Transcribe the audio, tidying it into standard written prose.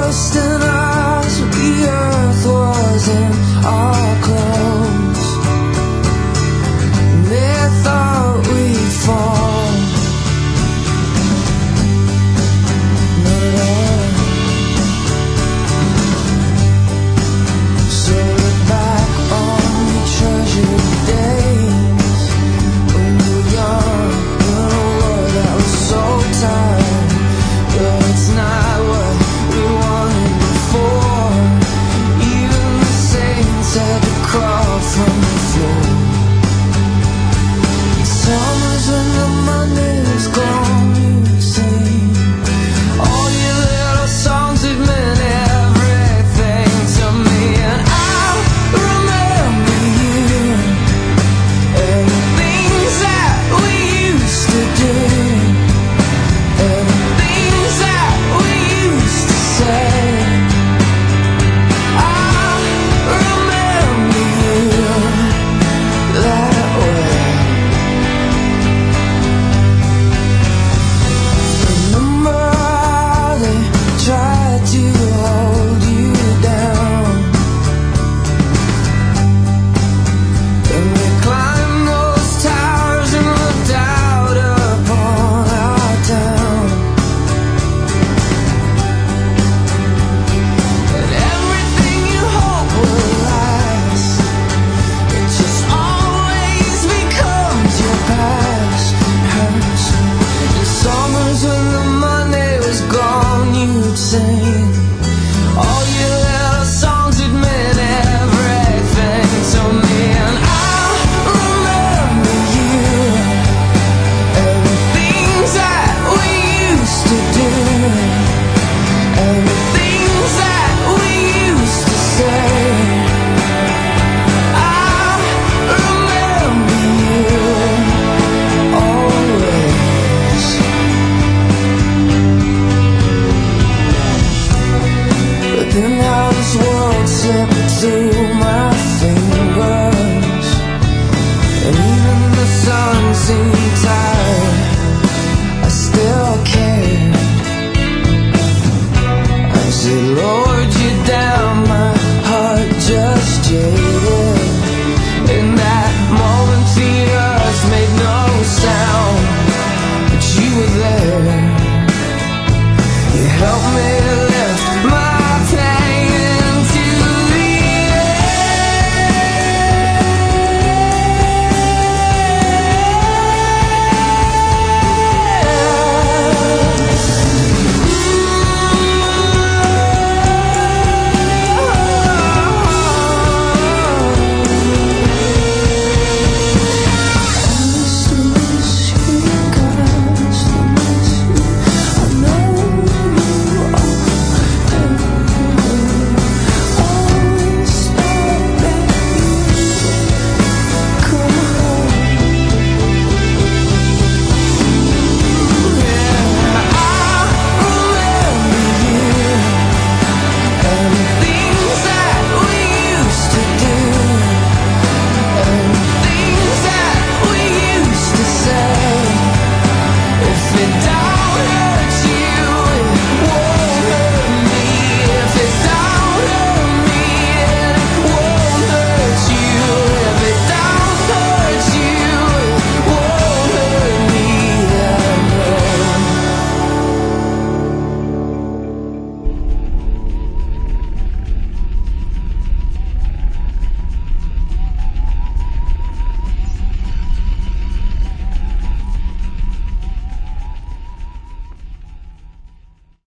lost in us, the earth was in our clothes. They thought we'd fall. Not at all. So look back on the treasured days when we were young, in a world that was so tired. But it's not what we wanted before. Even the saints had to crawl from the floor. Summers when the Monday was gone, you'd sing all your little songs that meant everything to me. And I remember you and the things that we used to do, and the things that we used to say. I remember you that way. Remember how they tried to hold you down, and we climbed those towers and looked out upon our town. And everything you hope will last, it just always becomes your past. Hurts. In summers when the Monday was gone, you'd sing all your little songs that meant everything to me. And I remember you and the things that we used to do, and the things that we used to say. I remember you always. But then how this world slipped through my fingers, and even the sun seemed tired, I still cared. As it lowered you down, my heart just jaded.